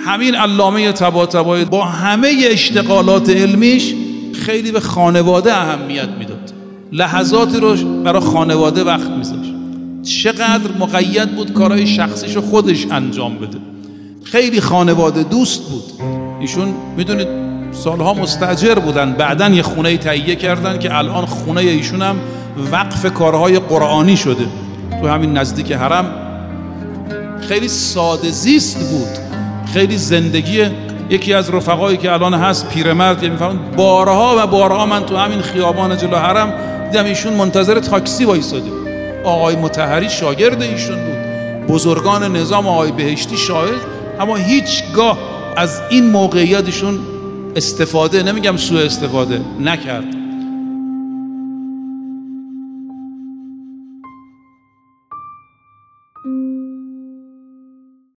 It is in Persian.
همین علامه طباطبایی با همه اشتغالات علمیش خیلی به خانواده اهمیت میداد، لحظاتی رو برای خانواده وقت میذاشت، چقدر مقید بود کارهای شخصیشو خودش انجام بده، خیلی خانواده دوست بود. ایشون میدونید سالها مستاجر بودن، بعدن یه خونه تهیه کردن که الان خونه ایشون هم وقف کارهای قرآنی شده تو همین نزدیک حرم. خیلی ساده زیست بود، خیلی زندگی. یکی از رفقایی که الان هست پیرمرد میفهمن بارها و بارها من تو همین خیابان جلو حرم دیدم ایشون منتظر تاکسی وایساده. آقای مطهری شاگرد ایشون بود، بزرگان نظام، آقای بهشتی شاهد، اما هیچگاه از این موقعیتشون استفاده، نمیگم سوء استفاده، نکرد.